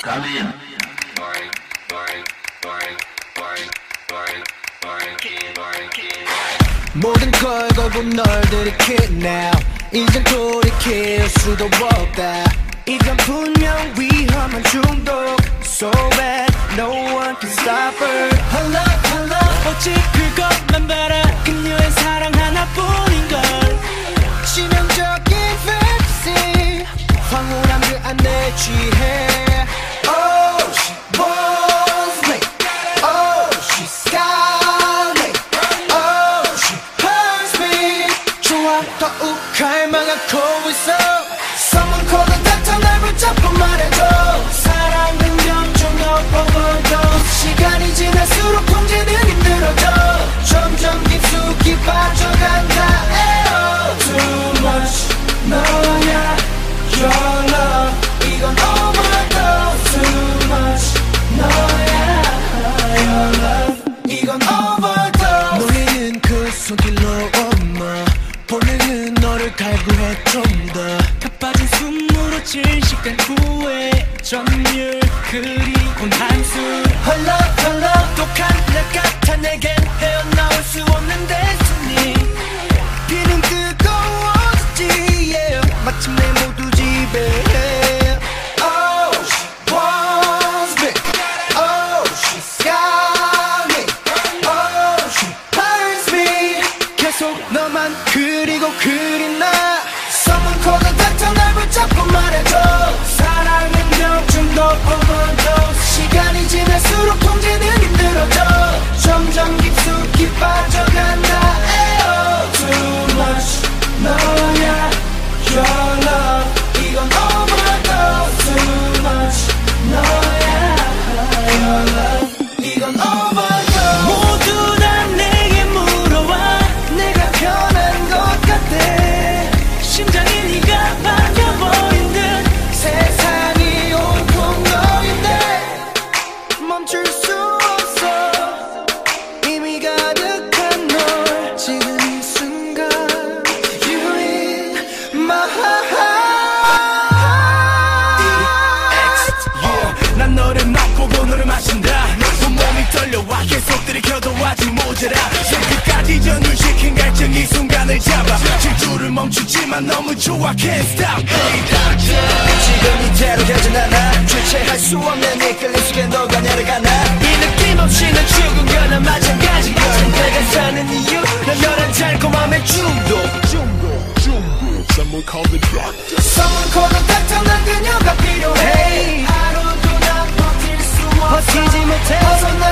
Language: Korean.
가면 모든 걸 걸고 널 들이킬 now 이젠 돌이킬 수도 없다 이건 분명 위험한 중독 So bad, no one can stop her 헐렁헐렁 오직 그것만 바라 그녀의 사랑 하나뿐인걸 치명적인 fantasy 황홀한 그 안에 취해 Oh, she wants me Oh, she's got me Oh, she hurts me 좋아 더욱 갈망하고 있어 Someone call the doctor 날 붙잡고 말해줘 사랑은 점점 더 overdose 시간이 지날수록 통제는 힘들어져 점점 깊숙이 빠져간다 에어 Too much 너야 Your love 이건 overdose Too much 너야 Your love 이건 overdose 놀리는 그 손길로 엄마 본능은 너를 갈구해 좀 더 가빠진 숨으로 질식된 후회 점률 그리곤 한숨 헐렁헐렁 독한 내 같아 내겐 헤어나올 수 없는 데스니 비는 뜨거워졌지 yeah. 마침내 모두 지배해 Oh, she wants me Oh, she's got me Oh, she hurts me 계속 너만 그리고 그리나 Someone call the doctor 날 붙잡고 말해줘 사랑은 점점 더 overdose 시간이 지날수록 통제는 힘들어져 점점 깊숙이 빠져간다 에어 Too much 너야 Your love 이건 overdose Too much 너야 Your love 이건 overdose 모두 다 내게 물어와 내가 변한 것 같대 심장이 네가 바뀌어버린 듯 세상이 온통 너인데 멈출 수 없어 이미 가득한 널 지금 이 순간 You in my heart yeah. 난 너를 맛보고 너를 마신다 온몸이 떨려와 계속 들이켜도 아직 모자라 끝까지 전율시킨 갈증 이 순간을 잡아 질주를 멈추지만 너무 좋아 Can't stop Hey doctor 지금 이대로 가진 않아 주체할 수 없는 이 끌림 속에 너가 내려가나 이 느낌 없이는 죽은 거나 마찬가지야 내가 사는 이유 난 너란 달콤함의 중독 Someone call the doctor Someone call the doctor 난 그녀가 필요해 하루도 난 버틸 수 없어 버티지 못해 벗어나